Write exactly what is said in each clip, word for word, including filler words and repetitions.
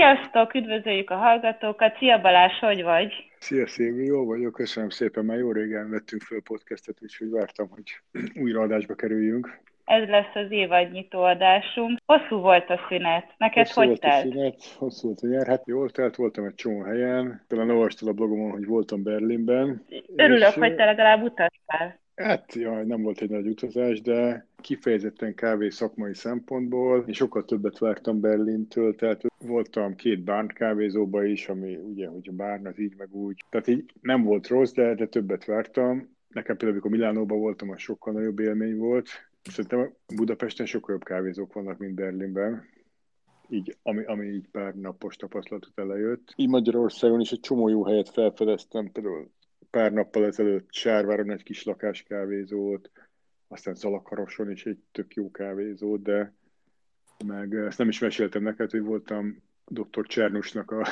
Sziasztok, üdvözöljük a hallgatókat. Szia Balázs, hogy vagy? Szia Szilvi, jó vagyok, köszönöm szépen, már jó régen vettünk föl podcastet, úgyhogy vártam, hogy újra adásba kerüljünk. Ez lesz az évadnyitó adásunk. Hosszú volt a szünet. Neked Hosszú hogy volt telt? a szünet, hosszú volt a nyár, hát jól telt, voltam egy csomó helyen, talán olvastál a blogomon, hogy voltam Berlinben. Örülök, és, hogy te legalább utaztál. Hát, jaj, nem volt egy nagy utazás, de kifejezetten kávé szakmai szempontból, és sokkal többet vártam Berlintől, tehát voltam két Bárn kávézóba is, ami ugye, hogy a Bárn az így meg úgy, tehát így nem volt rossz, de, de többet vártam. Nekem például, amikor Milánóban voltam, az sokkal nagyobb élmény volt. Szerintem Budapesten sokkal jobb kávézók vannak, mint Berlinben. Így, ami, ami így pár napos tapasztalat után lejött. Így Magyarországon is egy csomó jó helyet felfedeztem, például pár nappal ezelőtt Sárváron egy kis lakáskávézót, aztán Zalakaroson is egy tök jó kávézót, de meg ezt nem is meséltem neked, hogy voltam doktor Csernusnak a,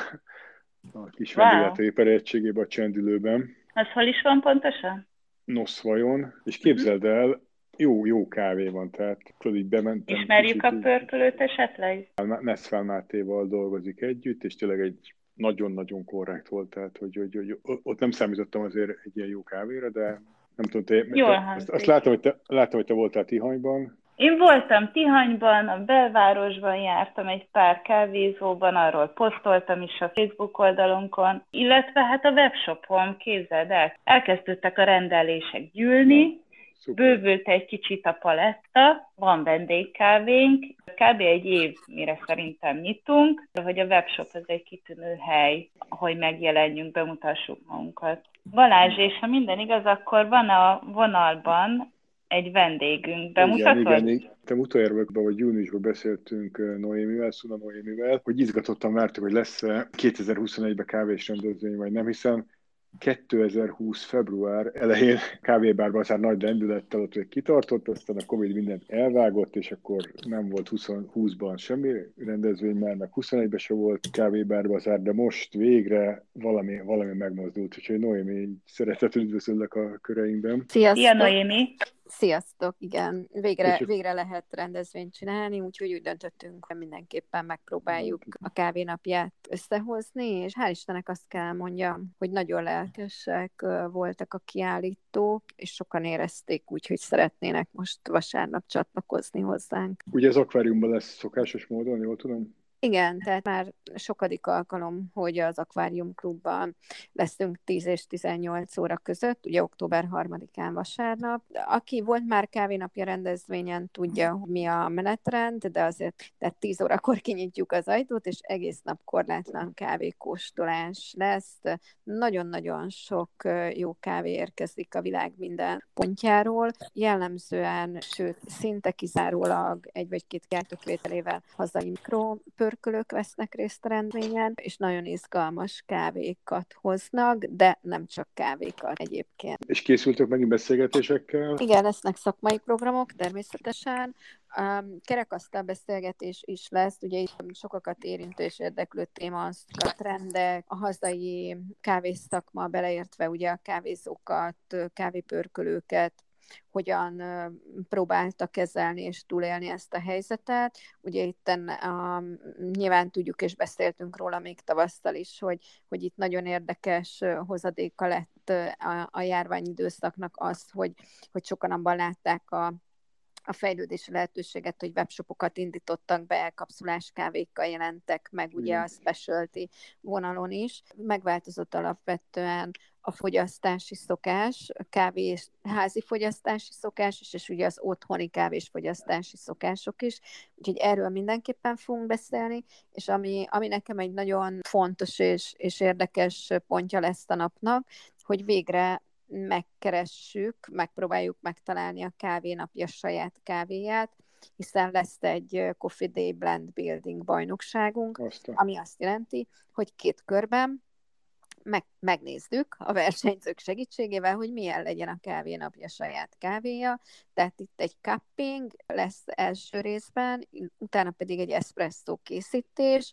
a kis Wow. vendéglátóipari egységében, a Csendülőben. Az hol is van pontosan? Noszvajon, és képzeld el, jó, jó kávé van, tehát tudod, így bementem. Ismerjük a pörkölőt esetleg? Neszfál Mátéval dolgozik együtt, és tényleg egy nagyon-nagyon korrekt volt, tehát hogy, hogy, hogy ott nem számítottam azért egy ilyen jó kávéra, de nem tudom, te, Jól te azt, azt látom, hogy te, látom, hogy te voltál Tihanyban. Én voltam Tihanyban, a belvárosban jártam egy pár kávézóban, arról posztoltam is a Facebook oldalunkon, illetve hát a webshopon, képzeld el, elkezdődtek a rendelések gyűlni, Szuper. Bővült egy kicsit a paletta, van vendégkávénk, kb. Egy év, mire szerintem nyitunk, hogy a webshop az egy kitűnő hely, hogy megjelenjünk, bemutassuk magunkat. Balázs, és ha minden igaz, akkor van a vonalban egy vendégünk. Bemutatod? Igen, igen. Te utoljára vagy júniusban beszéltünk Noémivel, Szuna Noémivel, hogy izgatottan vártuk, hogy lesz-e kétezer-huszonegyben kávés rendezvény, vagy nem, hiszen kétezer-húsz február elején kávébárban aztán nagy lendülettel ott hogy kitartott, aztán a Covid mindent elvágott, és akkor nem volt húszban semmi rendezvény, már meg huszonegyben se volt kávébárban aztán, de most végre valami, valami megmozdult, úgyhogy Noémi, szeretettel üdvözöllek a köreinkben. Sziasztok! Szia, Noémi! Sziasztok, igen. Végre, végre lehet rendezvényt csinálni, úgyhogy úgy döntöttünk, hogy mindenképpen megpróbáljuk a kávénapját összehozni, és hál' Istennek azt kell mondjam, hogy nagyon lelkesek voltak a kiállítók, és sokan érezték úgy, hogy szeretnének most vasárnap csatlakozni hozzánk. Ugye az akváriumban lesz szokásos módon, jól tudom? Igen, tehát már sokadik alkalom, hogy az Akvárium Klubban leszünk tíz és tizennyolc óra között, ugye október harmadikán vasárnap. Aki volt már kávénapja rendezvényen, tudja, hogy mi a menetrend, de azért tehát tíz órakor kinyitjuk az ajtót, és egész nap korlátlan kávékóstolás lesz. Nagyon-nagyon sok jó kávé érkezik a világ minden pontjáról. Jellemzően, sőt, szinte kizárólag egy vagy két gyártókvételével hazai mikro pörkölők vesznek részt a rendezvényen, és nagyon izgalmas kávékat hoznak, de nem csak kávékat egyébként. És készültök megint beszélgetésekkel? Igen, lesznek szakmai programok természetesen. Um, kerekasztal beszélgetés is lesz, ugye itt sokakat érintő és érdeklő téma az a trendek, a hazai kávészakma beleértve ugye a kávézókat, kávépörkölőket, hogyan próbálta kezelni és túlélni ezt a helyzetet. Ugye itt um, nyilván tudjuk és beszéltünk róla még tavasszal is, hogy, hogy itt nagyon érdekes hozadéka lett a, a járványidőszaknak az, hogy, hogy sokan abban látták a a fejlődési lehetőséget, hogy webshopokat indítottak be, kapszulás kávékkal jelentek meg, ugye a specialty vonalon is. Megváltozott alapvetően a fogyasztási szokás, a kávés, házi fogyasztási szokás is, és ugye az otthoni kávés fogyasztási szokások is. Úgyhogy erről mindenképpen fogunk beszélni, és ami, ami nekem egy nagyon fontos és, és érdekes pontja lesz a napnak, hogy végre megkeressük, megpróbáljuk megtalálni a kávénapja saját kávéját, hiszen lesz egy Coffee Day Blend Building bajnokságunk, Aztán. ami azt jelenti, hogy két körben meg, megnézzük a versenyzők segítségével, hogy milyen legyen a kávénapja saját kávéja. Tehát itt egy cupping lesz első részben, utána pedig egy espresszó készítés,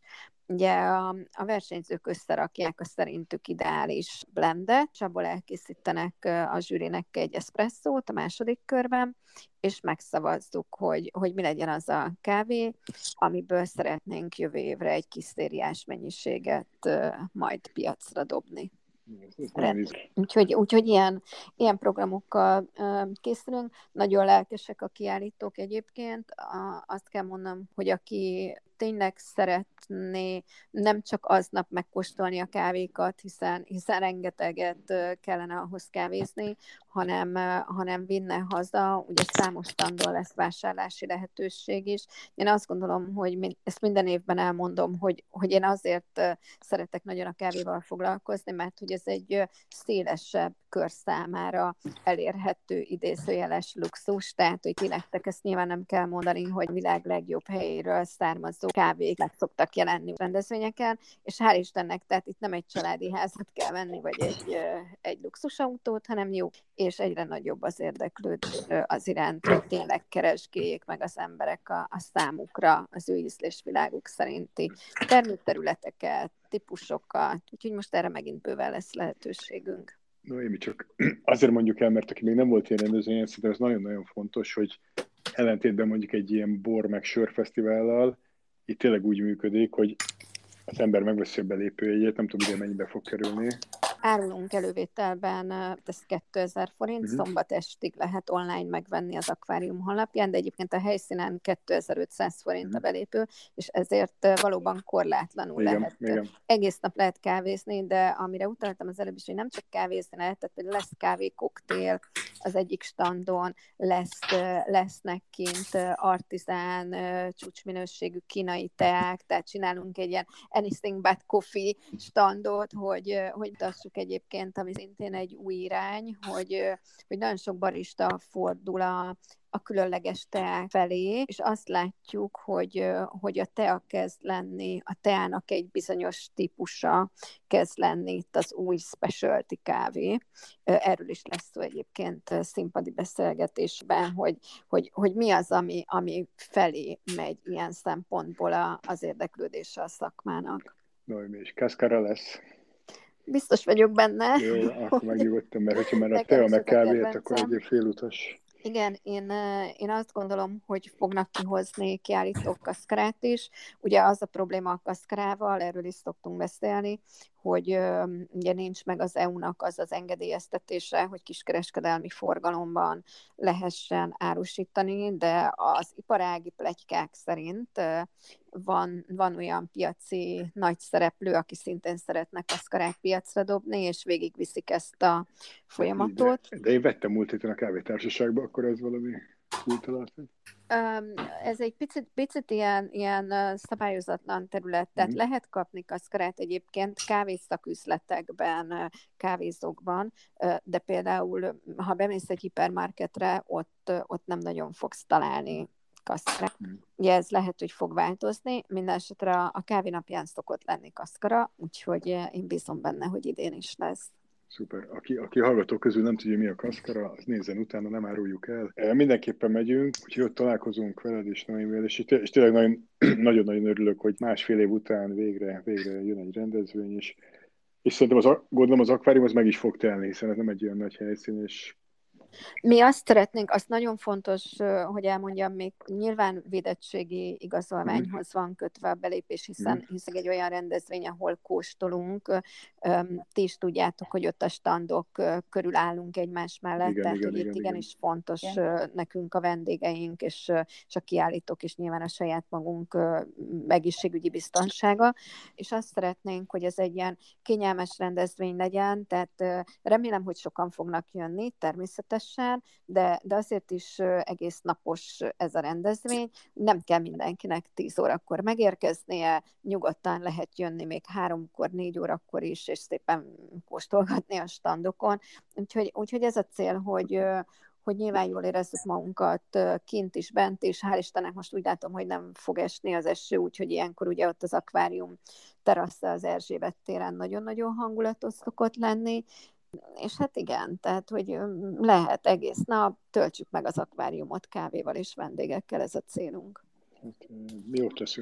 Ugye a, a versenyzők összerakják a szerintük ideális blendet, és abból elkészítenek a zsűrinek egy eszpresszót a második körben, és megszavazzuk, hogy, hogy mi legyen az a kávé, amiből szeretnénk jövő évre egy kis szériás mennyiséget majd piacra dobni. Úgyhogy, úgyhogy ilyen, ilyen programokkal uh, készülünk. Nagyon lelkesek a kiállítók egyébként. A, azt kell mondanom, hogy aki tényleg szeretné nem csak aznap megkóstolni a kávékat, hiszen, hiszen rengeteget kellene ahhoz kávézni, hanem, hanem vinne haza, ugye számos standon lesz vásárlási lehetőség is. Én azt gondolom, hogy ezt minden évben elmondom, hogy, hogy én azért szeretek nagyon a kávéval foglalkozni, mert hogy ez egy szélesebb kör számára elérhető idézőjeles luxus, tehát hogy ti nektek ezt nyilván nem kell mondani, hogy világ legjobb helyéről származó kávék meg szoktak jelenni rendezvényeken, és hál' Istennek, tehát itt nem egy családi házat kell venni, vagy egy, egy luxusautót, hanem jó, és egyre nagyobb az érdeklődés az iránt, hogy tényleg keresgéljék meg az emberek a, a számukra, az ő ízlésviláguk szerinti termőterületeket, típusokat, úgyhogy most erre megint bőven lesz lehetőségünk. Noémi, csak azért mondjuk el, mert aki még nem volt ilyen rendezvényen, szerintem ez nagyon-nagyon fontos, hogy ellentétben mondjuk egy ilyen bor meg sörfesztivállal, itt tényleg úgy működik, hogy az ember megveszi a belépőjegyét, nem tudom, ide mennyibe fog kerülni. Árulunk elővételben, ez kétezer forint, uh-huh. Szombat estig lehet online megvenni az akvárium honlapján, de egyébként a helyszínen kétezer-ötszáz forint uh-huh. a belépő, és ezért valóban korlátlanul igen, lehet. Igen. Egész nap lehet kávézni, de amire utaltam az előbb is, hogy nem csak kávézni lehet, tehát hogy lesz kávékoktél az egyik standon, lesz, lesznek kint artizán, csúcsminőségű kínai teák, tehát csinálunk egy ilyen anything but coffee standot, hogy, hogy mutassuk egyébként, ami szintén egy új irány, hogy, hogy nagyon sok barista fordul a, a különleges teák felé, és azt látjuk, hogy, hogy a tea kezd lenni, a teának egy bizonyos típusa kezd lenni itt az új specialty kávé. Erről is lesz szó egyébként színpadi beszélgetésben, hogy, hogy, hogy mi az, ami, ami felé megy ilyen szempontból az érdeklődése a szakmának. Noémi, és Cascara lesz. Biztos vagyok benne. Jó, akkor megnyugodtam, mert hogyha már a tea meg kávét, akkor egy félutas. Igen, én, én azt gondolom, hogy fognak kihozni kiállítók kaszkarát is. Ugye az a probléma a kaszkarával, erről is szoktunk beszélni, hogy ugye nincs meg az é u-nak az az engedélyeztetése, hogy kiskereskedelmi forgalomban lehessen árusítani, de az iparági pletykák szerint van, van olyan piaci nagy szereplő, aki szintén szeretne kaszkarát piacra dobni, és végigviszik ezt a folyamatot. De, de én vettem múlt héten a kávétársaságba, akkor ez valami kultalat? Ez egy picit, picit ilyen, ilyen szabályozatlan terület, tehát mm. lehet kapni kaszkarát egyébként kávészaküzletekben, kávézókban, de például, ha bemész egy hipermarketre, ott, ott nem nagyon fogsz találni kaszkarát. Mm. Ugye ez lehet, hogy fog változni, minden esetre a kávénapján szokott lenni kaszkara, úgyhogy én bízom benne, hogy idén is lesz. Szuper. Aki, aki hallgatók közül nem tudja, mi a kaszkara, az nézzen utána, nem áruljuk el. Mindenképpen megyünk, úgyhogy ott találkozunk veled és Noémivel, és, és tényleg nagyon, nagyon-nagyon örülök, hogy másfél év után végre, végre jön egy rendezvény, és, és szerintem az, gondolom az akvárium az meg is fog telni, hiszen ez nem egy olyan nagy helyszín, és mi azt szeretnénk, azt nagyon fontos, hogy elmondjam, még nyilván védettségi igazolványhoz van kötve a belépés, hiszen, hiszen egy olyan rendezvény, ahol kóstolunk, ti is tudjátok, hogy ott a standok körül állunk egymás mellett, igen, tehát igen, hogy igen, itt igenis igen. fontos igen. nekünk a vendégeink, és, és a kiállítók is nyilván a saját magunk egészségügyi biztonsága, és azt szeretnénk, hogy ez egy ilyen kényelmes rendezvény legyen, tehát remélem, hogy sokan fognak jönni, természetesen, De, de azért is egész napos ez a rendezvény. Nem kell mindenkinek tíz órakor megérkeznie, nyugodtan lehet jönni még háromkor, négy órakor is, és szépen kóstolgatni a standokon. Úgyhogy, úgyhogy ez a cél, hogy, hogy nyilván jól érezzük magunkat kint is, bent is. Hál' Istennek most úgy látom, hogy nem fog esni az eső, úgyhogy ilyenkor ugye ott az akvárium terasza az Erzsébet téren nagyon-nagyon hangulatos szokott lenni. És hát igen, tehát, hogy lehet egész nap, töltsük meg az akváriumot kávéval és vendégekkel, ez a célunk. Hát, mi ott leszünk.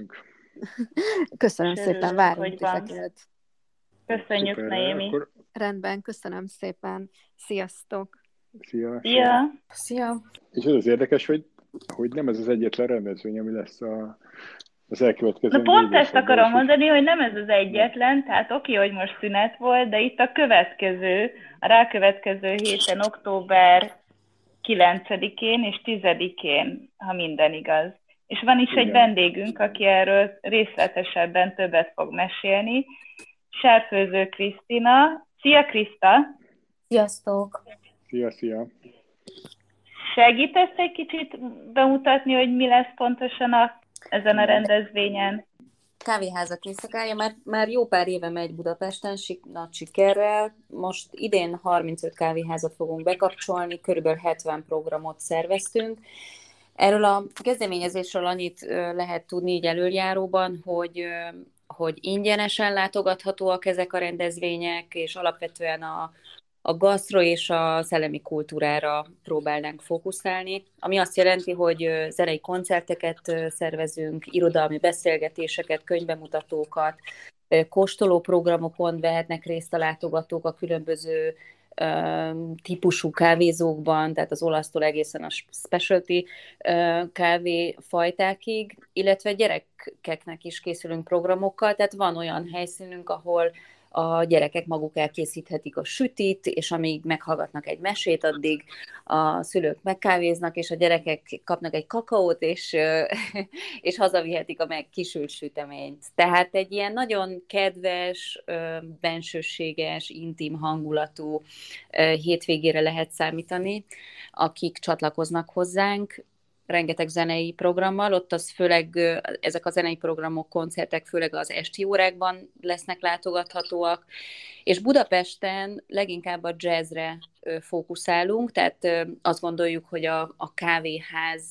Köszönöm És szépen, örülünk, várunk hogy van. titeket. Köszönjük, Szuper, Noémi. akkor Rendben, köszönöm szépen. Sziasztok! szia, Szia! Szia! És az az érdekes, hogy, hogy nem ez az egyetlen rendezvény, ami lesz a, az Na elkövetkező pont ezt időszakban, akarom és így, mondani, hogy nem ez az egyetlen, tehát oké, hogy most szünet volt, de itt a következő, a rákövetkező héten, október kilencedikén és tizedikén, ha minden igaz. És van is egy igen. vendégünk, aki erről részletesebben többet fog mesélni, Sárfőző Krisztina. Szia, Kriszta! Sziasztok! Szia, szia! Segítesz egy kicsit bemutatni, hogy mi lesz pontosan a, ezen a rendezvényen? Kávéházak éjszakája már, már jó pár éve megy Budapesten, sik, nagy sikerrel. Most idén harmincöt kávéházat fogunk bekapcsolni, körülbelül hetven programot szerveztünk. Erről a kezdeményezésről annyit lehet tudni így elöljáróban, hogy, hogy ingyenesen látogathatóak ezek a rendezvények, és alapvetően a a gasztro és a szellemi kultúrára próbálnánk fókuszálni, ami azt jelenti, hogy zenei koncerteket szervezünk, irodalmi beszélgetéseket, könyvbemutatókat, kóstoló programokon vehetnek részt a látogatók a különböző típusú kávézókban, tehát az olasztól egészen a specialty kávéfajtákig, illetve gyerekeknek is készülünk programokkal, tehát van olyan helyszínünk, ahol a gyerekek maguk elkészíthetik a sütit, és amíg meghallgatnak egy mesét, addig a szülők megkávéznak, és a gyerekek kapnak egy kakaót, és, és hazavihetik a meg kisült süteményt. Tehát egy ilyen nagyon kedves, bensőséges, intim hangulatú hétvégére lehet számítani, akik csatlakoznak hozzánk, rengeteg zenei programmal, ott az főleg, ezek a zenei programok, koncertek főleg az esti órákban lesznek látogathatóak, és Budapesten leginkább a jazzre fókuszálunk, tehát azt gondoljuk, hogy a, a kávéház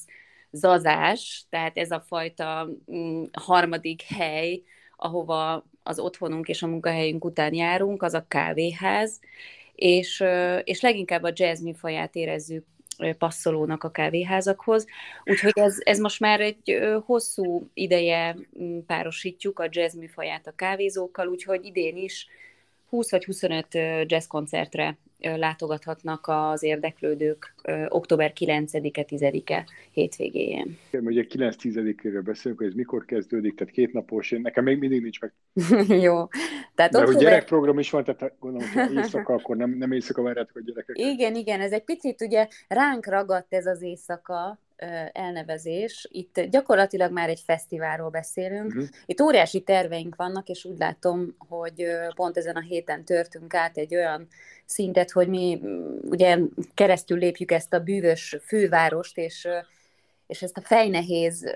zazás, tehát ez a fajta mm, harmadik hely, ahova az otthonunk és a munkahelyünk után járunk, az a kávéház, és, és leginkább a jazz műfaját érezzük passzolónak a kávéházakhoz. Úgyhogy ez, ez most már egy hosszú ideje párosítjuk a jazz műfaját a kávézókkal, úgyhogy idén is húsz vagy huszonöt jazz koncertre látogathatnak az érdeklődők október kilencedike tizedike hétvégéjén. Ugye kilenc-tizedikéről beszélünk, hogy ez mikor kezdődik, tehát két napos, én, nekem még mindig nincs meg. Jó. Tehát de október... hogy gyerekprogram is van, tehát gondolom, hogy éjszaka, akkor nem, nem éjszaka várjátok a gyerekeket. Igen, igen, ez egy picit ugye ránk ragadt ez az éjszaka elnevezés. Itt gyakorlatilag már egy fesztiválról beszélünk. Uh-huh. Itt óriási terveink vannak, és úgy látom, hogy pont ezen a héten törtünk át egy olyan szintet, hogy mi ugye keresztül lépjük ezt a bűvös fővárost, és, és ezt a fejnehéz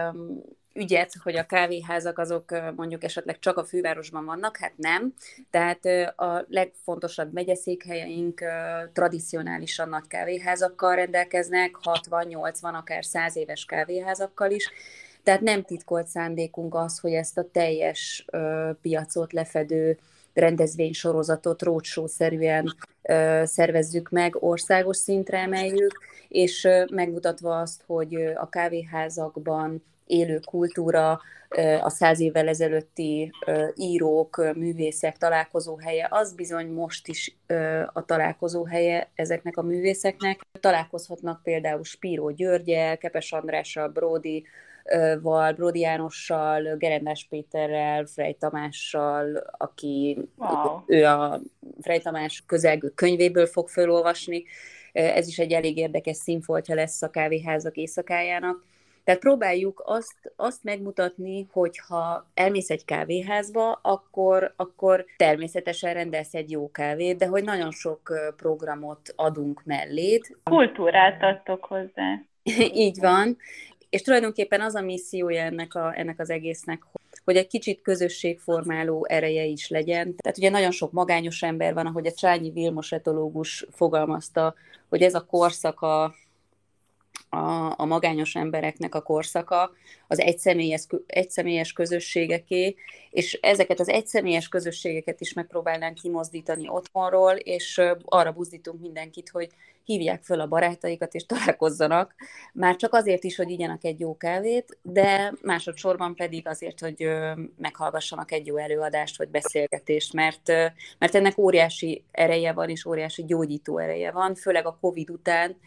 ügyet, hogy a kávéházak azok mondjuk esetleg csak a fővárosban vannak, hát nem. Tehát a legfontosabb megyeszékhelyeink tradicionálisan nagy kávéházakkal rendelkeznek, hatvan, nyolcvan, akár száz éves kávéházakkal is. Tehát nem titkolt szándékunk az, hogy ezt a teljes piacot lefedő rendezvénysorozatot roadshow-szerűen szervezzük meg, országos szintre emeljük, és megmutatva azt, hogy a kávéházakban élő kultúra, a száz évvel ezelőtti írók, művészek találkozóhelye, az bizony most is a találkozóhelye ezeknek a művészeknek. Találkozhatnak például Spíró Györggyel, Kepes Andrással, Bródi Val, Bródi Jánossal, Gerendás Péterrel, Frey Tamással, aki wow. ő a Frey Tamás közelgő könyvéből fog felolvasni. Ez is egy elég érdekes színfoltja lesz a kávéházak éjszakájának. Tehát próbáljuk azt, azt megmutatni, hogy ha elmész egy kávéházba, akkor, akkor természetesen rendelsz egy jó kávét, de hogy nagyon sok programot adunk mellét. Kultúrát adtok hozzá. Így van. És tulajdonképpen az a missziója ennek, a, ennek az egésznek, hogy egy kicsit közösségformáló ereje is legyen. Tehát ugye nagyon sok magányos ember van, ahogy a Csányi Vilmos etológus fogalmazta, hogy ez a korszak a a, a magányos embereknek a korszaka, az egyszemélyes, egyszemélyes közösségeké, és ezeket az egyszemélyes közösségeket is megpróbálnánk kimozdítani otthonról, és arra buzdítunk mindenkit, hogy hívják föl a barátaikat, és találkozzanak, már csak azért is, hogy igyanak egy jó kávét, de másodszorban pedig azért, hogy meghallgassanak egy jó előadást, vagy beszélgetést, mert, mert ennek óriási ereje van, és óriási gyógyító ereje van, főleg a Covid után,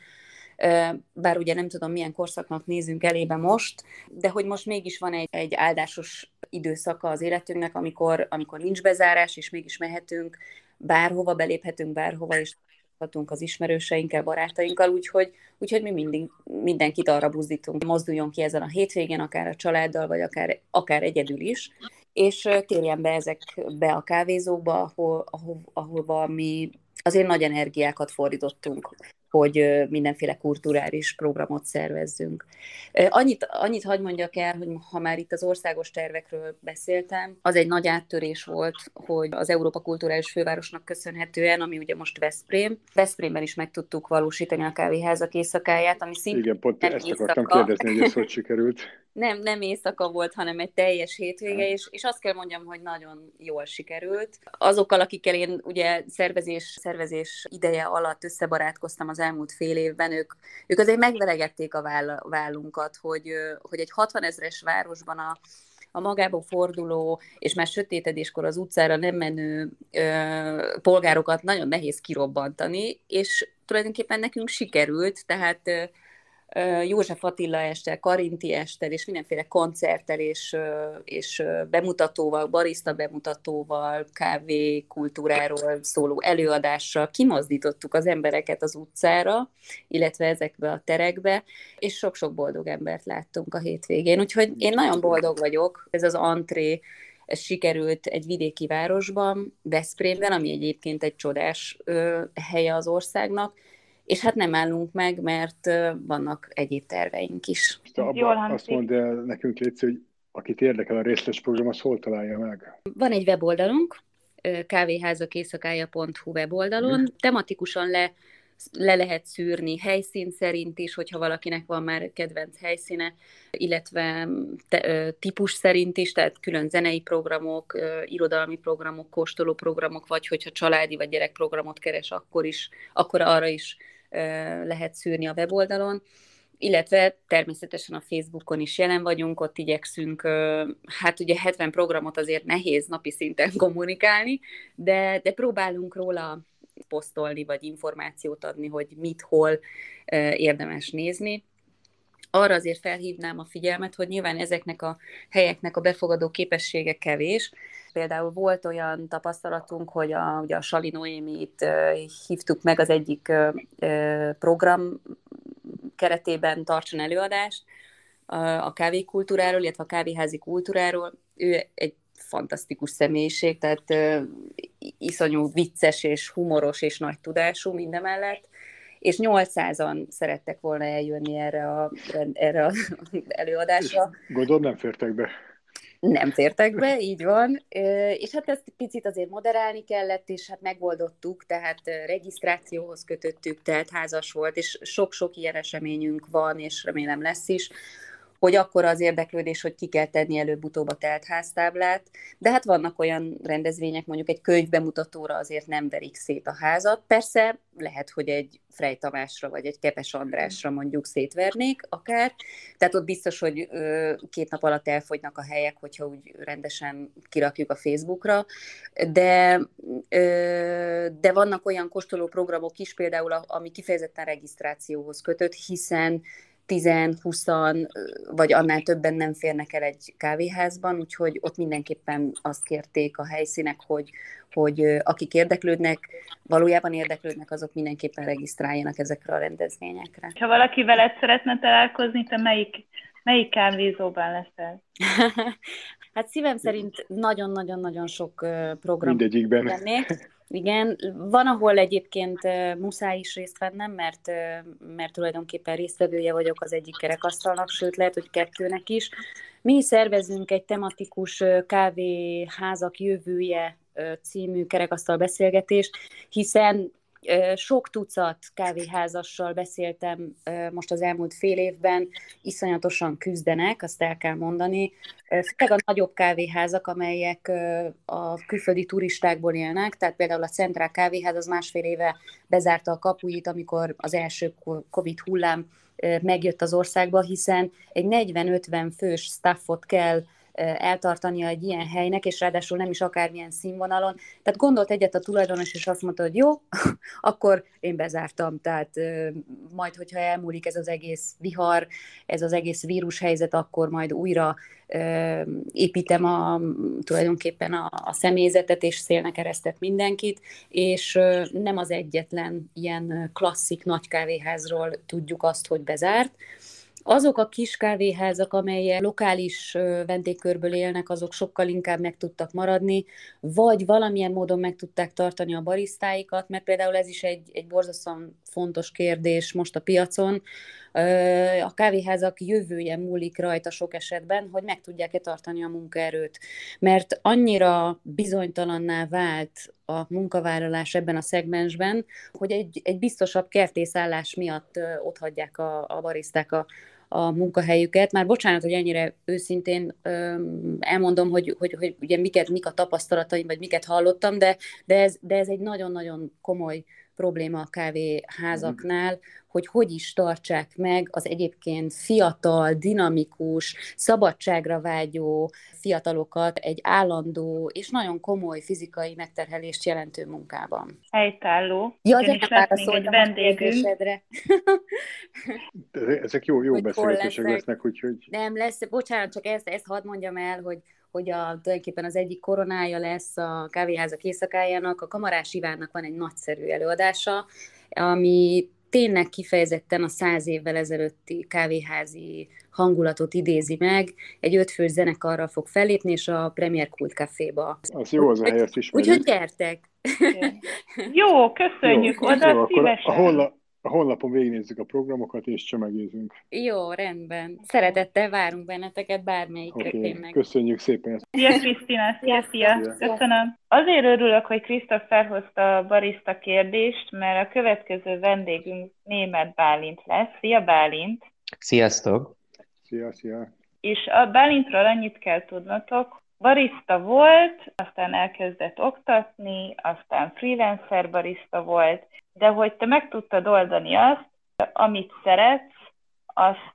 bár ugye nem tudom, milyen korszaknak nézünk elébe most, de hogy most mégis van egy, egy áldásos időszaka az életünknek, amikor, amikor nincs bezárás, és mégis mehetünk bárhova, beléphetünk bárhova, és találkozhatunk az ismerőseinkkel, barátainkkal, úgyhogy, úgyhogy mi mindig, mindenkit arra buzdítunk, mozduljon ki ezen a hétvégén, akár a családdal, vagy akár, akár egyedül is, és térjen be ezekbe a kávézókba, ahol, ahol, ahova mi azért nagy energiákat fordítottunk, hogy mindenféle kulturális programot szervezzünk. Annyit, annyit hadd mondjak el, hogy ha már itt az országos tervekről beszéltem, az egy nagy áttörés volt, hogy az Európa Kulturális Fővárosnak köszönhetően, ami ugye most Veszprém, Veszprémben is meg tudtuk valósítani a kávéházak éjszakáját, ami szintén igen, pont ezt éjszaka. akartam kérdezni, hogy ez hogy sikerült. Nem, nem éjszaka volt, hanem egy teljes hétvége, és, és azt kell mondjam, hogy nagyon jól sikerült. Azokkal, akikkel én ugye szervezés, szervezés ideje alatt összebarátkoztam az elmúlt fél évben, ők, ők azért megvelegették a váll, vállunkat, hogy, hogy egy hatvanezres városban a, a magába forduló, és már sötétedéskor az utcára nem menő ö, polgárokat nagyon nehéz kirobbantani, és tulajdonképpen nekünk sikerült, tehát ö, József Attila estel, Karinti estel, és mindenféle koncerttel és, és bemutatóval, barista bemutatóval, kávé kultúráról szóló előadással kimozdítottuk az embereket az utcára, illetve ezekbe a terekbe, és sok-sok boldog embert láttunk a hétvégén. Úgyhogy én nagyon boldog vagyok, ez az antré, ez sikerült egy vidéki városban, Veszprémben, ami egyébként egy csodás ö, helye az országnak, és hát nem állunk meg, mert vannak egyéb terveink is. Abba azt mondd el nekünk, Léci, hogy akit érdekel a részletes program, az hol találja meg? Van egy weboldalunk, kávéházak éjszakája pont hu weboldalon, hmm. tematikusan le, le lehet szűrni helyszín szerint is, hogyha valakinek van már kedvenc helyszíne, illetve te, típus szerint is, tehát külön zenei programok, irodalmi programok, kóstoló programok, vagy hogyha családi vagy gyerekprogramot keres, akkor is, akkor arra is lehet szűrni a weboldalon, illetve természetesen a Facebookon is jelen vagyunk, ott igyekszünk, hát ugye hetven programot azért nehéz napi szinten kommunikálni, de, de próbálunk róla posztolni, vagy információt adni, hogy mit, hol érdemes nézni. Arra azért felhívnám a figyelmet, hogy nyilván ezeknek a helyeknek a befogadó képessége kevés. Például volt olyan tapasztalatunk, hogy a, ugye a Sali Noémit uh, hívtuk meg az egyik uh, program keretében tartson előadást uh, a kávékultúráról, illetve a kávéházi kultúráról. Ő egy fantasztikus személyiség, tehát uh, iszonyú vicces és humoros és nagy tudású mindemellett, és nyolcszázan szerettek volna eljönni erre a, erre a előadásra. Gondolom nem fértek be. Nem fértek be, így van. És hát ezt picit azért moderálni kellett, és hát megoldottuk, tehát regisztrációhoz kötöttük, tehát házas volt, és sok-sok ilyen eseményünk van, és remélem lesz is, hogy akkor az érdeklődés, hogy ki kell tenni előbb-utóbb a teltháztáblát, de hát vannak olyan rendezvények, mondjuk egy könyvbemutatóra azért nem verik szét a házat. Persze lehet, hogy egy Frey Tamásra vagy egy Kepes Andrásra mondjuk szétvernék akár, tehát ott biztos, hogy ö, két nap alatt elfogynak a helyek, hogyha úgy rendesen kirakjuk a Facebookra, de, ö, de vannak olyan kóstoló programok is, például ami kifejezetten regisztrációhoz kötött, hiszen tíz-húsz vagy annál többen nem férnek el egy kávéházban, úgyhogy ott mindenképpen azt kérték a helyszínek, hogy, hogy akik érdeklődnek, valójában érdeklődnek, azok mindenképpen regisztráljanak ezekre a rendezvényekre. Ha valaki veled szeretne találkozni, te melyik, melyik kávézóban leszel? Hát szívem szerint nagyon-nagyon-nagyon sok program mindegyikben lennék. Igen, van, ahol egyébként muszáj is részt vennem, mert, mert tulajdonképpen résztvevője vagyok az egyik kerekasztalnak, sőt lehet, hogy kettőnek is. Mi szervezünk egy tematikus kávéházak jövője című kerekasztal beszélgetést, hiszen Sok tucat kávéházassal beszéltem most az elmúlt fél évben, iszonyatosan küzdenek, azt el kell mondani. Főleg a nagyobb kávéházak, amelyek a külföldi turistákból élnek, tehát például a Centrál kávéház az másfél éve bezárta a kapuit, amikor az első Covid hullám megjött az országba, hiszen egy negyven-ötven fős staffot kell eltartania egy ilyen helynek, és ráadásul nem is akármilyen színvonalon. Tehát gondolt egyet a tulajdonos, és azt mondta, hogy jó, akkor én bezártam. Tehát majd, hogyha elmúlik ez az egész vihar, ez az egész vírushelyzet, akkor majd újra építem a, tulajdonképpen a, a személyzetet, és szélnek eresztett mindenkit, és nem az egyetlen ilyen klasszik nagy kávéházról tudjuk azt, hogy bezárt. Azok a kis kávéházak, amelyek lokális vendégkörből élnek, azok sokkal inkább meg tudtak maradni, vagy valamilyen módon meg tudták tartani a barisztáikat, mert például ez is egy, egy borzasztóan fontos kérdés most a piacon. A kávéházak jövője múlik rajta sok esetben, hogy meg tudják-e tartani a munkaerőt. Mert annyira bizonytalanná vált a munkavállalás ebben a szegmensben, hogy egy, egy biztosabb kertészállás miatt otthagyják a, a bariszták a, a munkahelyüket. Már bocsánat, hogy ennyire őszintén öm, elmondom, hogy, hogy, hogy ugye miket, mik a tapasztalataim, vagy miket hallottam, de, de, ez, de ez egy nagyon-nagyon komoly probléma a kávéházaknál, hogy hogy is tartsák meg az egyébként fiatal, dinamikus, szabadságra vágyó fiatalokat egy állandó és nagyon komoly fizikai megterhelést jelentő munkában. Helytálló. Ja, de nem válaszoltam a kérdésedre. Ezek jó, jó beszélgetések lesznek, úgyhogy... Nem lesz, bocsánat, csak ezt, ezt hadd mondjam el, hogy hogy a, tulajdonképpen az egyik koronája lesz a kávéházak éjszakájának, a Kamarás Ivánnak van egy nagyszerű előadása, ami tényleg kifejezetten a száz évvel ezelőtti kávéházi hangulatot idézi meg, egy ötfős zenekarral fog fellépni, és a Premier Kult Caféba. Az jó, az a hely, ezt ismerjük. Úgyhogy gyertek! Jó, köszönjük, jó, oda jó, szívesen! A, honla, a honlapon végignézzük a programokat, és csemegézünk. Jó, rendben. Szeretettel várunk benneteket bármelyikre. Okay. Köszönjük szépen! Szia, Krisztina! Szia, szia! Köszönöm! Azért örülök, hogy Krisztof felhozta a barista kérdést, mert a következő vendégünk Németh Bálint lesz. Szia, Bálint! Sziasztok! Szia, szia! És a Bálintról annyit kell tudnotok, barista volt, aztán elkezdett oktatni, aztán freelancer barista volt, de hogy te meg tudtad oldani azt, amit szeretsz, azt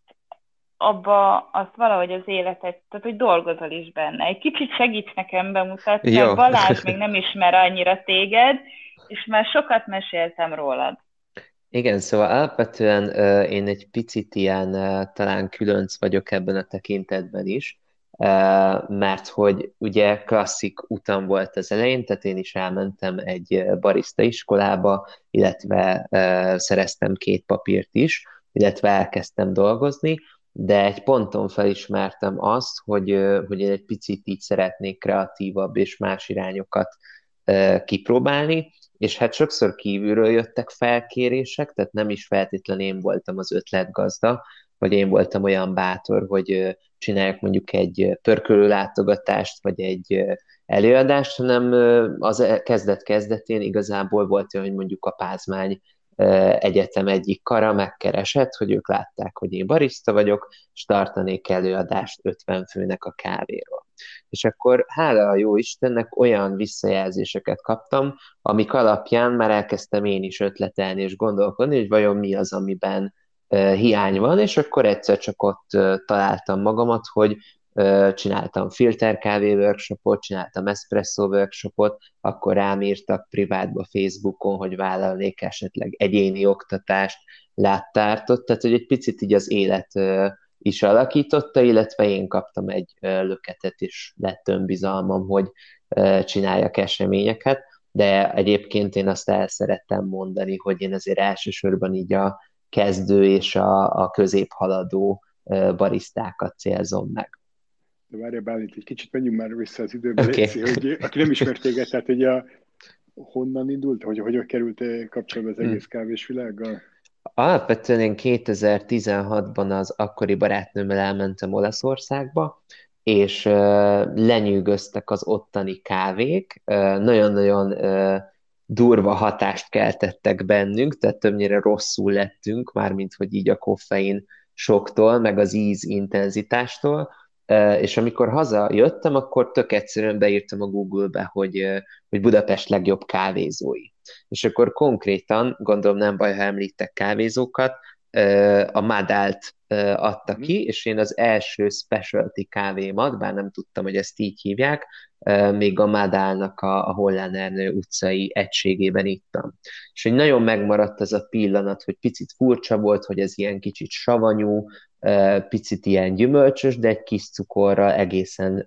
abba, azt valahogy az életet, tehát hogy dolgozol is benne. Egy kicsit segíts nekem bemutatni, mert Balázs még nem ismer annyira téged, és már sokat meséltem rólad. Igen, szóval alapvetően uh, én egy picit ilyen uh, talán különc vagyok ebben a tekintetben is, uh, mert hogy ugye klasszik utam volt az elején, tehát én is elmentem egy barista iskolába, illetve uh, szereztem két papírt is, illetve elkezdtem dolgozni, de egy ponton felismertem azt, hogy, uh, hogy én egy picit így szeretnék kreatívabb és más irányokat uh, kipróbálni, és hát sokszor kívülről jöttek felkérések, tehát nem is feltétlenül én voltam az ötletgazda, vagy én voltam olyan bátor, hogy csinálják mondjuk egy pörkölő látogatást, vagy egy előadást, hanem az kezdet-kezdetén igazából volt olyan, hogy mondjuk a Pázmány Egyetem egyik kara megkeresett, hogy ők látták, hogy én barista vagyok, és tartanék előadást ötven főnek a kávéról. És akkor hála a jó Istennek olyan visszajelzéseket kaptam, amik alapján már elkezdtem én is ötletelni és gondolkodni, hogy vajon mi az, amiben uh, hiány van, és akkor egyszer csak ott uh, találtam magamat, hogy uh, csináltam filterkávé workshopot, csináltam espresso workshopot, akkor rám írtak privátba Facebookon, hogy vállalnék esetleg egyéni oktatást, láttártot, tehát hogy egy picit így az élet uh, is alakította, illetve én kaptam egy löketet, és lett önbizalmam, hogy csináljak eseményeket, de egyébként én azt el szerettem mondani, hogy én azért elsősorban így a kezdő és a, a középhaladó barisztákat célzom meg. De várjál, Bálint, egy kicsit menjünk már vissza az időbe, okay. Léci, hogy aki nem ismert téged, tehát hogy a, honnan indult, hogy hogy került kapcsolatba az egész kávésvilággal? Alapvetően én kétezer-tizenhatban az akkori barátnőmmel elmentem Olaszországba, és uh, lenyűgöztek az ottani kávék. Uh, nagyon-nagyon uh, durva hatást keltettek bennünk, tehát többnyire rosszul lettünk, mármint hogy így a koffein soktól, meg az íz intenzitástól, és amikor hazajöttem, akkor tök egyszerűen beírtam a Google-be, hogy, hogy Budapest legjobb kávézói. És akkor konkrétan, gondolom nem baj, ha említek kávézókat, a Madált adta ki, és én az első specialty kávémat, bár nem tudtam, hogy ezt így hívják, még a Madálnak a, a Hollán Ernő utcai egységében ittam. És hogy nagyon megmaradt ez a pillanat, hogy picit furcsa volt, hogy ez ilyen kicsit savanyú, picit ilyen gyümölcsös, de egy kis cukorral egészen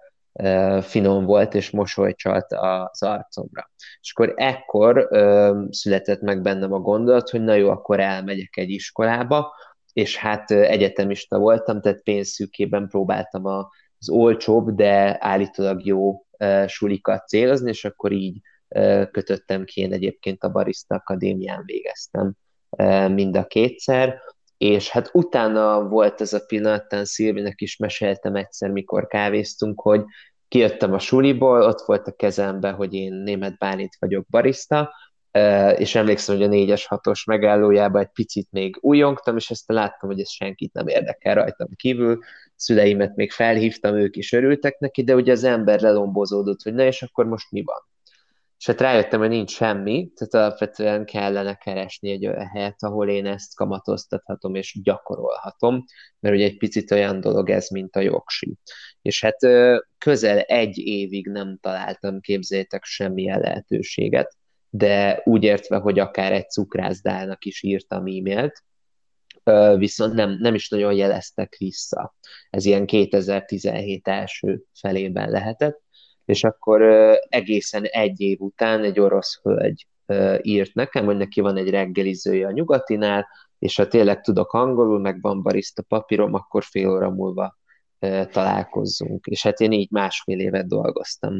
finom volt, és mosolyt csalt az arcomra. És akkor ekkor született meg bennem a gondolat, hogy na jó, akkor elmegyek egy iskolába, és hát egyetemista voltam, tehát pénzszűkében próbáltam az olcsóbb, de állítólag jó sulikat célozni, és akkor így kötöttem ki, én egyébként a Barista Akadémián végeztem mind a kétszer, és hát utána volt ez a pillanat, Szilvinek is meséltem egyszer, mikor kávéztunk, hogy kijöttem a suliból, ott volt a kezemben, hogy én Németh Bálint vagyok barista, és emlékszem, hogy a négyes hatos megállójában egy picit még újongtam, és ezt láttam, hogy ez senkit nem érdekel rajtam kívül, szüleimet még felhívtam, ők is örültek neki, de ugye az ember lelombozódott, hogy na és akkor most mi van? És hát rájöttem, hogy nincs semmi, tehát alapvetően kellene keresni egy olyan helyet, ahol én ezt kamatoztathatom és gyakorolhatom, mert ugye egy picit olyan dolog ez, mint a jogsi. És hát közel egy évig nem találtam, képzeljétek, semmilyen lehetőséget, de úgy értve, hogy akár egy cukrászdának is írtam e-mailt, viszont nem, nem is nagyon jeleztek vissza. Ez ilyen kétezer-tizenhét első felében lehetett, és akkor egészen egy év után egy orosz hölgy írt nekem, hogy neki van egy reggelizője a Nyugatinál, és ha tényleg tudok angolul, meg van barista papírom, akkor fél óra múlva találkozzunk. És hát én így másfél évet dolgoztam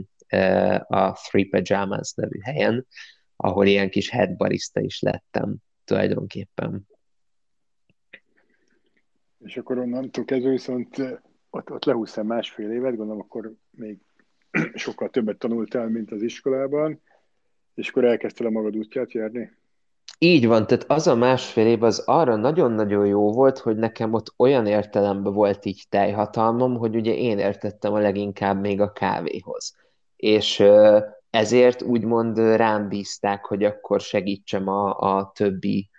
a Three Pajamas nevű helyen, ahol ilyen kis head barista is lettem tulajdonképpen. És akkor onnantól kezdve viszont ott, ott lehúztam másfél évet, gondolom akkor még sokkal többet tanultál, mint az iskolában, és akkor elkezdtél a magad útját járni? Így van, tehát az a másfél év az arra nagyon-nagyon jó volt, hogy nekem ott olyan értelemben volt így teljhatalmam, hogy ugye én értettem a leginkább még a kávéhoz. És ezért úgymond rám bízták, hogy akkor segítsem a, a többi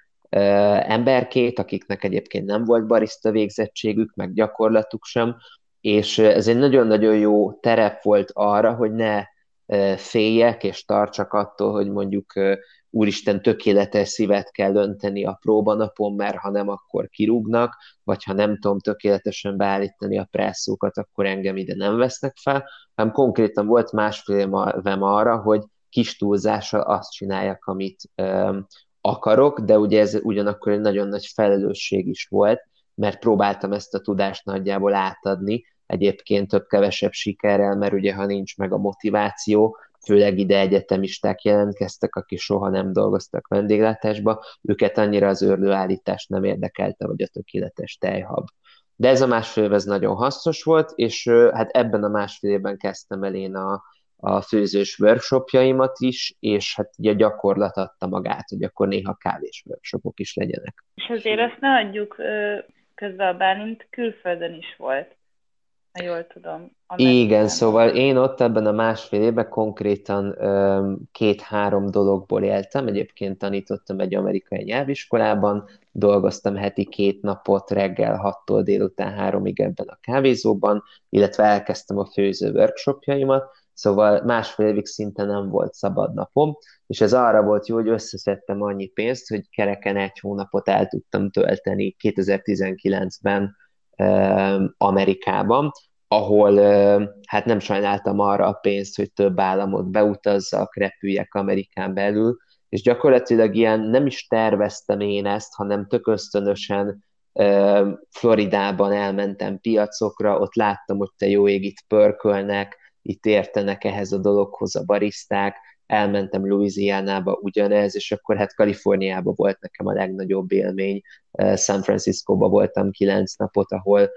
emberkét, akiknek egyébként nem volt barista végzettségük, meg gyakorlatuk sem, és ez egy nagyon-nagyon jó terep volt arra, hogy ne féljek és tartsak attól, hogy mondjuk úristen, tökéletes szívet kell önteni a próbanapon, mert ha nem, akkor kirúgnak, vagy ha nem tudom tökéletesen beállítani a presszókat, akkor engem ide nem vesznek fel, hanem konkrétan volt másfél évem arra, hogy kis túlzással azt csináljak, amit um, akarok, de ugye ez ugyanakkor egy nagyon nagy felelősség is volt, mert próbáltam ezt a tudást nagyjából átadni, egyébként több-kevesebb sikerrel, mert ugye ha nincs meg a motiváció, főleg ide egyetemisták jelentkeztek, akik soha nem dolgoztak vendéglátásba, őket annyira az őrlőállítás nem érdekelte, vagy a tökéletes tejhab. De ez a másfél év ez nagyon hasznos volt, és hát ebben a másfél évben kezdtem el én a, a főzős workshopjaimat is, és hát ugye a gyakorlat adta magát, hogy akkor néha kávés workshopok is legyenek. És azért ezt ne adjuk közben, a Bálint külföldön is volt, ha jól tudom. Amerikában. Igen, szóval én ott ebben a másfél évben konkrétan két-három dologból éltem. Egyébként tanítottam egy amerikai nyelviskolában, dolgoztam heti két napot reggel hattól délután háromig ebben a kávézóban, illetve elkezdtem a főző workshopjaimat, szóval másfél évig szinte nem volt szabad napom, és ez arra volt jó, hogy összeszedtem annyi pénzt, hogy kereken egy hónapot el tudtam tölteni kétezer-tizenkilencben Amerikában, ahol hát nem sajnáltam arra a pénzt, hogy több államot beutazzak, repüljek Amerikán belül, és gyakorlatilag ilyen nem is terveztem én ezt, hanem tök ösztönösen Floridában elmentem piacokra, ott láttam, hogy te jó ég, itt pörkölnek, itt értenek ehhez a dologhoz a bariszták, elmentem Louisianába ugyanez, és akkor hát Kaliforniában volt nekem a legnagyobb élmény, San Franciscóba voltam kilenc napot, ahol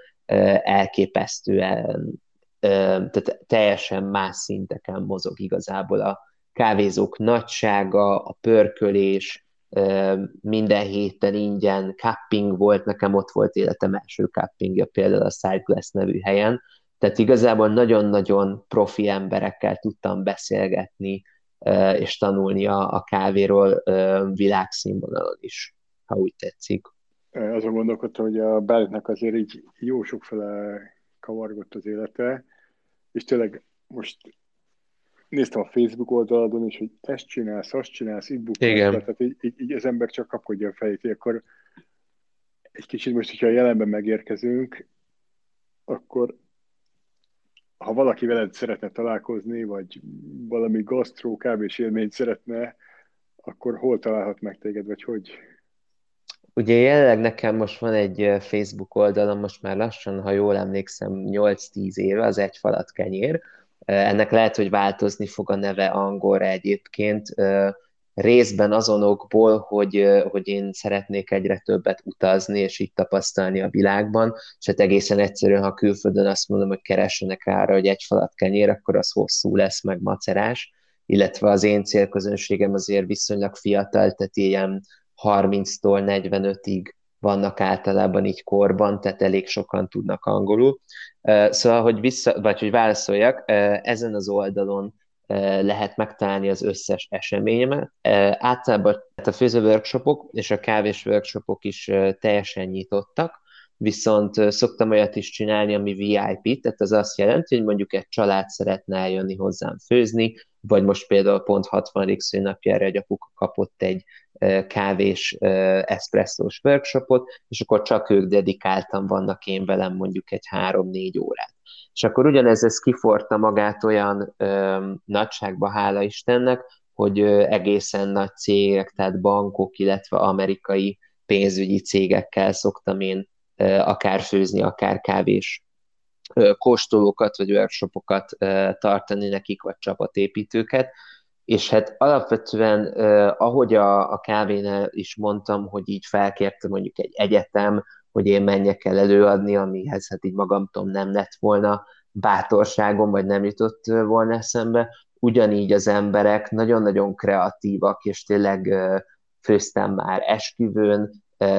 elképesztően, tehát teljesen más szinteken mozog igazából a kávézók nagysága, a pörkölés, minden héten ingyen cupping volt, nekem ott volt életem első cuppingja például a Sideglass nevű helyen, tehát igazából nagyon-nagyon profi emberekkel tudtam beszélgetni, és tanulni a, a kávéról világszínvonalon is, ha úgy tetszik. Azon gondolkodtam, hogy a Berlintnek azért így jó sokfele kavargott az élete, és tényleg most néztem a Facebook oldaladon is, hogy ezt csinálsz, azt csinálsz, itt bukálsz, tehát így, így, így az ember csak kapkodja a fejét, hogy akkor egy kicsit most, hogyha a jelenben megérkezünk, akkor ha valaki veled szeretne találkozni, vagy valami gasztró, kávés élményt szeretne, akkor hol találhat meg téged, vagy hogy? Ugye jelenleg nekem most van egy Facebook oldalom, most már lassan, ha jól emlékszem, nyolc-tíz éve, az Egy falat kenyér. Ennek lehet, hogy változni fog a neve angolra egyébként, részben azonokból, hogy, hogy én szeretnék egyre többet utazni, és így tapasztalni a világban, és hát egészen egyszerűen, ha külföldön azt mondom, hogy keressenek rá arra, hogy egy falat kenyér, akkor az hosszú lesz, meg macerás, illetve az én célközönségem azért viszonylag fiatal, tehát ilyen harminctól negyvenötig vannak általában így korban, tehát elég sokan tudnak angolul. Szóval, hogy, vissza, vagy, hogy válaszoljak, ezen az oldalon lehet megtalálni az összes eseményemet. Általában a főző workshopok és a kávés workshopok is teljesen nyitottak, viszont szoktam olyat is csinálni, ami vé i pé, tehát az azt jelenti, hogy mondjuk egy család szeretne eljönni hozzám főzni, vagy most például pont hatvanadik szülinapjára egy apuka kapott egy kávés eszpresszós workshopot, és akkor csak ők dedikáltan vannak én velem mondjuk egy három-négy órát. És akkor ugyanez ez kiforta magát olyan ö, nagyságba, hála Istennek, hogy ö, egészen nagy cégek, tehát bankok, illetve amerikai pénzügyi cégekkel szoktam én ö, akár főzni, akár kávés ö, kóstolókat, vagy workshopokat ö, tartani nekik, vagy csapatépítőket. És hát alapvetően, ö, ahogy a, a kávénál is mondtam, hogy így felkérte mondjuk egy egyetem, hogy én menjek el előadni, amihez hát így magamtól nem lett volna bátorságom, vagy nem jutott volna eszembe. Ugyanígy az emberek nagyon-nagyon kreatívak, és tényleg főztem már esküvőn,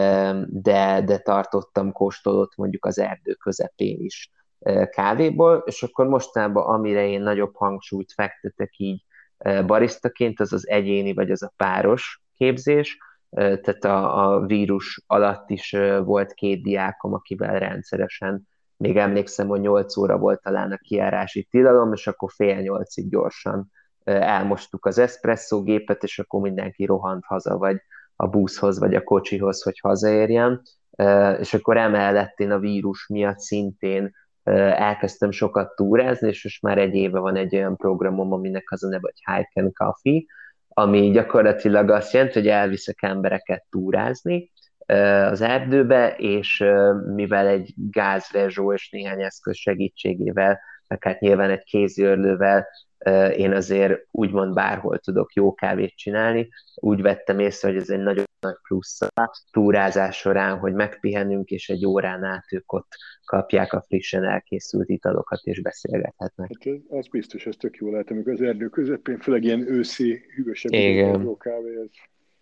de, de tartottam kóstolót mondjuk az erdő közepén is kávéból, és akkor mostában, amire én nagyobb hangsúlyt fektetek így barisztaként, az az egyéni, vagy az a páros képzés, tehát a, a vírus alatt is volt két diákom, akivel rendszeresen, még emlékszem, hogy nyolc óra volt talán a kijárási tilalom, és akkor fél nyolcig gyorsan elmostuk az eszpresszógépet, és akkor mindenki rohant haza, vagy a buszhoz, vagy a kocsihoz, hogy hazaérjen, és akkor emellett én a vírus miatt szintén elkezdtem sokat túrázni, és most már egy éve van egy olyan programom, aminek az a neve, hogy Hike and Coffee, ami gyakorlatilag azt jelenti, hogy elviszek embereket túrázni az erdőbe, és mivel egy gázrezsó és néhány eszköz segítségével, meg hát nyilván egy kéziörlővel én azért úgymond bárhol tudok jó kávét csinálni, úgy vettem észre, hogy ez egy nagyon nagy plusz a túrázás során, hogy megpihenünk, és egy órán át ők ott kapják a frissen elkészült italokat, és beszélgethetnek. Hát ez, az biztos, ez tök jó lehet, amikor az erdő közepén, főleg ilyen őszi, hűvösebb jó kávé. Ez.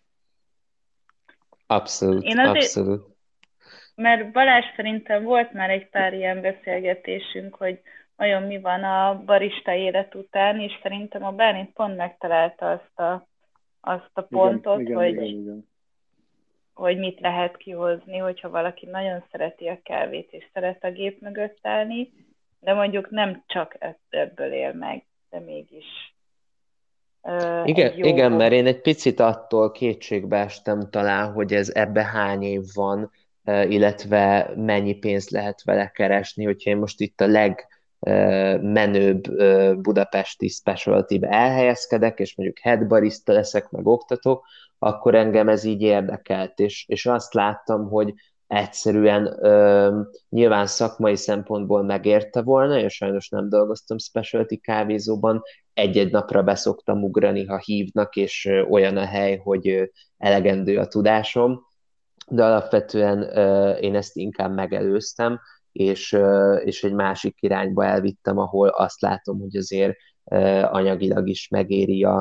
Abszolút, Én azért, abszolút. Mert Balázs szerintem volt már egy pár ilyen beszélgetésünk, hogy nagyon mi van a barista élet után, és szerintem a Bálint pont megtalálta azt a, azt a pontot, igen, hogy, igen, igen. hogy mit lehet kihozni, hogyha valaki nagyon szereti a kávét, és szeret a gép mögött állni, de mondjuk nem csak ebből él meg, de mégis uh, igen, jó igen, mert én egy picit attól kétségbe estem talán, hogy ez ebbe hány év van, illetve mennyi pénzt lehet vele keresni, hogyha én most itt a leg menőbb budapesti specialty-be elhelyezkedek, és mondjuk head barista leszek, meg oktatok, akkor engem ez így érdekelt, és, és azt láttam, hogy egyszerűen ö, nyilván szakmai szempontból megérte volna, és sajnos nem dolgoztam specialty kávézóban, egy-egy napra beszoktam ugrani, ha hívnak, és ö, olyan a hely, hogy ö, elegendő a tudásom, de alapvetően ö, én ezt inkább megelőztem, és, és egy másik irányba elvittem, ahol azt látom, hogy azért anyagilag is megéri a,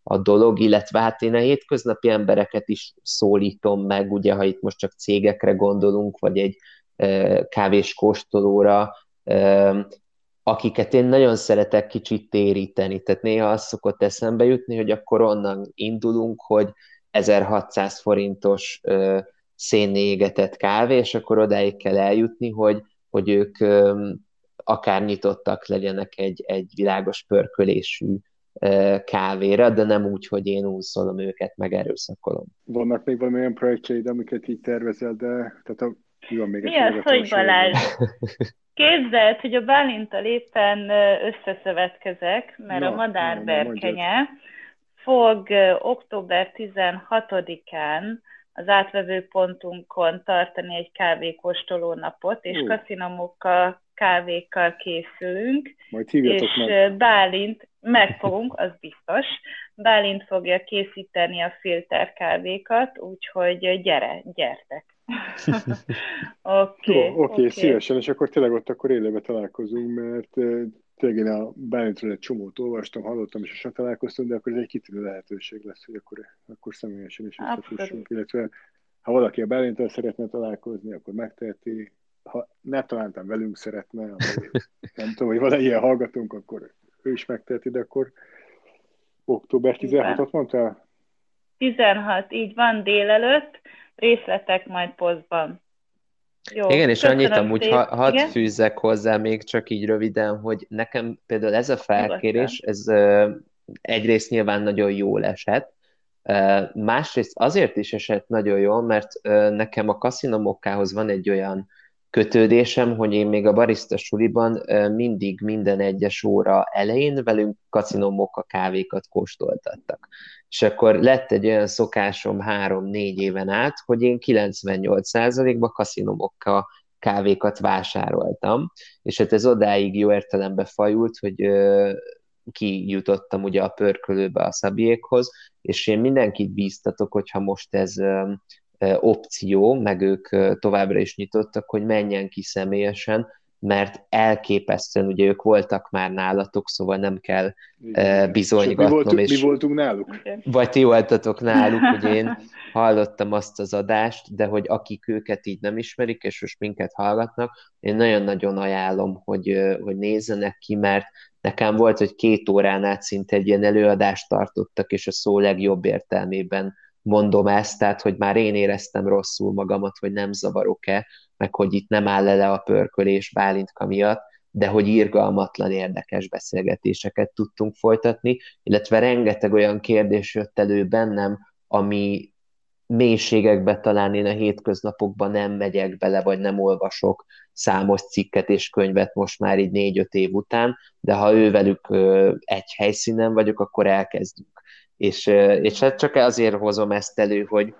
a dolog, illetve hát én a hétköznapi embereket is szólítom meg, ugye, ha itt most csak cégekre gondolunk, vagy egy kávés kóstolóra, akiket én nagyon szeretek kicsit téríteni. Tehát néha az szokott eszembe jutni, hogy akkor onnan indulunk, hogy ezerhatszáz forintos szénné égetett kávé, és akkor odáig kell eljutni, hogy, hogy ők akár nyitottak legyenek egy, egy világos pörkölésű kávéra, de nem úgy, hogy én unszolom őket, meg erőszakolom. Vannak még valamilyen projektjeid, amiket így tervezel, de tehát a, mi van még Mi az, hogy Balázs? Képzeld, hogy a Bálinttal éppen összeszövetkezek, mert na, a Madárberkenye fog október tizenhatodikán az átvevő pontunkon tartani egy kávékóstoló napot, és uh. kaszinomokkal, kávékkal készülünk, majd és meg. Bálint, megfogunk, az biztos, Bálint fogja készíteni a filterkávékat, úgyhogy gyere, gyertek! Oké, okay, okay, okay. Szívesen, és akkor tényleg ott akkor élőben találkozunk, mert uh, tényleg én a Bálintról egy csomót olvastam, hallottam, és sosem találkoztam, de akkor ez egy kitűnő lehetőség lesz, hogy akkor, akkor személyesen is összefussunk, illetve ha valaki a Bálinttal szeretne találkozni, akkor megteheti, ha ne találtam velünk szeretne, akkor nem tudom, hogy van ilyen hallgatónk, akkor ő is megteheti, de akkor október tizenhatodikát mondtál? tizenhat, így van, délelőtt, részletek majd posztban. Jó, igen, és annyit amúgy ha, hadd fűzzek hozzá még csak így röviden, hogy nekem például ez a felkérés, ez uh, egyrészt nyilván nagyon jól esett, uh, másrészt azért is esett nagyon jól, mert uh, nekem a Casino Moccahoz van egy olyan kötődésem, hogy én még a barista suliban uh, mindig minden egyes óra elején velünk Casino Mocca kávékat kóstoltattak. És akkor lett egy olyan szokásom három-négy éven át, hogy én kilencvennyolc százalékban Casino Mocca kávékat vásároltam, és hát ez odáig jó értelembe fajult, hogy uh, kijutottam ugye a pörkölőbe a szabiékhoz, és én mindenkit bíztatok, hogyha most ez uh, opció, meg ők uh, továbbra is nyitottak, hogy menjen ki személyesen, mert elképesztően, ugye ők voltak már nálatok, szóval nem kell uh, bizonygatnom. Mi voltunk, és mi voltunk náluk. Vagy ti voltatok náluk, hogy én hallottam azt az adást, de hogy akik őket így nem ismerik, és most minket hallgatnak, én nagyon-nagyon ajánlom, hogy, hogy nézzenek ki, mert nekem volt, hogy két órán át szinte egy ilyen előadást tartottak, és a szó legjobb értelmében mondom ezt, tehát hogy már én éreztem rosszul magamat, hogy nem zavarok-e, meg hogy itt nem áll le a pörkölés Bálintka miatt, de hogy irgalmatlan érdekes beszélgetéseket tudtunk folytatni, illetve rengeteg olyan kérdés jött elő bennem, ami mélységekbe talán én a hétköznapokban nem megyek bele, vagy nem olvasok számos cikket és könyvet most már így négy-öt év után, de ha ővelük egy helyszínen vagyok, akkor elkezdünk. És, és hát csak azért hozom ezt elő, hogy,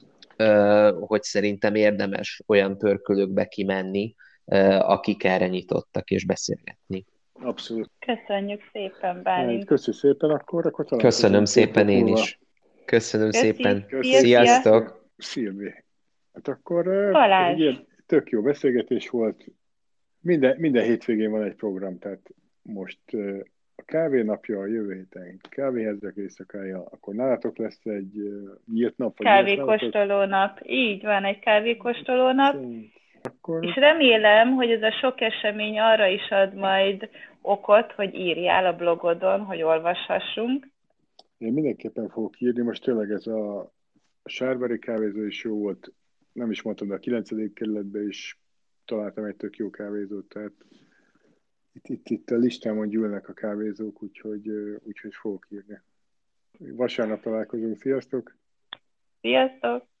hogy szerintem érdemes olyan pörkölőkbe kimenni, akik erre nyitottak, és beszélgetni. Abszolút. Köszönjük szépen, Bálint. Köszönjük szépen, akkor, akkor Köszönöm szépen én is. Köszönöm Köszi. szépen. Köszi. Sziasztok! Szilvi. Hát akkor ilyen tök jó beszélgetés volt. Minden, minden hétvégén van egy program, tehát most a kávénapja, a jövő héten kávéhezzek éjszakája, akkor nálatok lesz egy nyílt nap. Kávékóstoló nap. Így van, egy kávékóstoló nap. Akkor... És remélem, hogy ez a sok esemény arra is ad majd okot, hogy írjál a blogodon, hogy olvashassunk. Én mindenképpen fogok írni, most tényleg ez a Sárvári kávézó is jó volt, nem is mondtam, de a kilencedik kerületben is találtam egy tök jó kávézót, tehát itt, itt, itt a listámon gyűlnek a kávézók, úgyhogy, úgyhogy fogok írni. Vasárnap találkozunk, sziasztok! Sziasztok!